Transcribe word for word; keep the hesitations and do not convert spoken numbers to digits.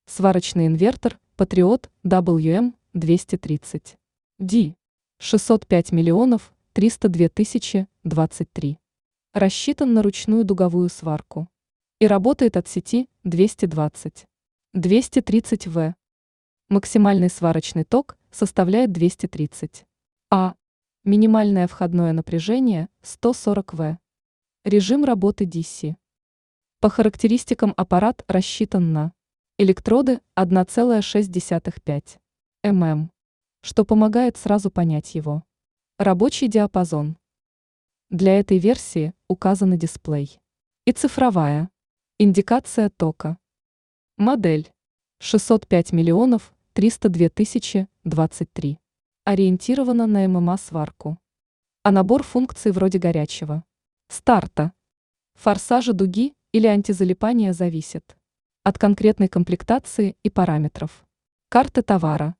Сварочный инвертор Patriot дабл ю эм двести тридцать ди шестьсот пять миллионов триста две тысячи двадцать три. Рассчитан на ручную дуговую сварку и работает от сети двести двадцать — двести тридцать ватт. Максимальный сварочный ток составляет двести тридцать ампер. Минимальное входное напряжение сто сорок ватт. Режим работы ди си. По характеристикам аппарат рассчитан на электроды одна целая шесть десятых — пять миллиметров, что помогает сразу понять его рабочий диапазон. Для этой версии указаны дисплей и цифровая индикация тока. Модель шестьсот пять миллионов триста две тысячи двадцать три. Ориентирована на ММА-сварку. А набор функций вроде горячего старта, форсажа дуги или антизалипания зависит от конкретной комплектации и параметров карты товара.